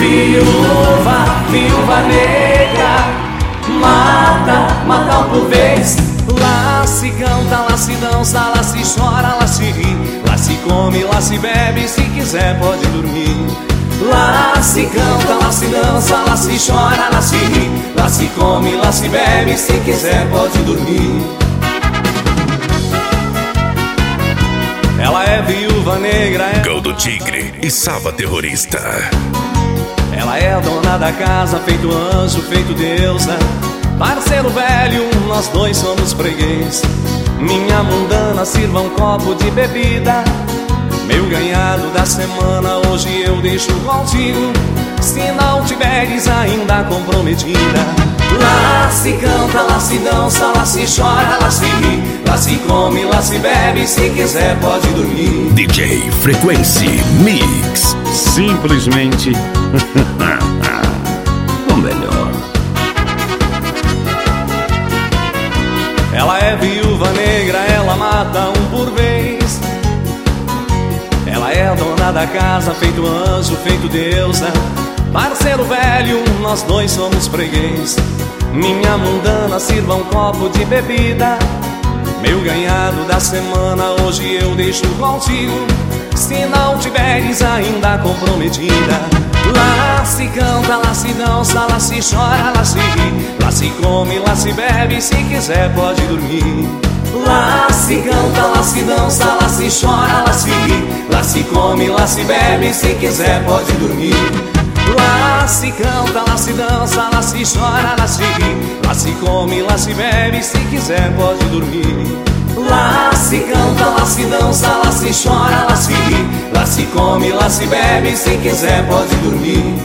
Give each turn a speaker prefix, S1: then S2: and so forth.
S1: Viúva negra, mata um por vez. Lá se canta, lá se dança, lá se chora, lá se ri, lá se come, lá se bebe, se quiser pode dormir. Lá se canta, lá se dança, lá se chora, lá se ri, lá se come, lá se bebe, se quiser pode dormir. Ela é viúva negra,
S2: Gol do Tigre e Sava Terrorista.
S1: Ela é dona da casa, feito anjo, feito deusa. Parceiro velho, nós dois somos freguês. Minha mundana, sirva um copo de bebida. Meu ganhado da semana, hoje eu deixo contigo, se não tiveres ainda comprometida. Lá se canta, lá se dança, lá se chora, lá se ri, lá se come, lá se bebe, se quiser pode dormir.
S2: DJ Frequency Mix.
S3: Simplesmente o melhor.
S1: Ela é viúva negra, ela mata um por vez. Ela é dona da casa, feito anjo, feito deusa. Parceiro velho, nós dois somos freguês. Minha mundana, sirva um copo de bebida. Meu ganhado da semana, hoje eu deixo contigo, se não tiveres ainda comprometida. Lá se canta, lá se dança, lá se chora, lá se ri, lá se come, lá se bebe, se quiser pode dormir. Lá se canta, lá se dança, lá se chora, lá se ri, lá se come, lá se bebe, se quiser pode dormir. Lá se canta, lá se dança, lá se chora, lá se ri, lá se come, lá se bebe, se quiser pode dormir. Lá se canta, lá se dança, lá se chora, lá se ri, lá se come, lá se bebe, se quiser pode dormir.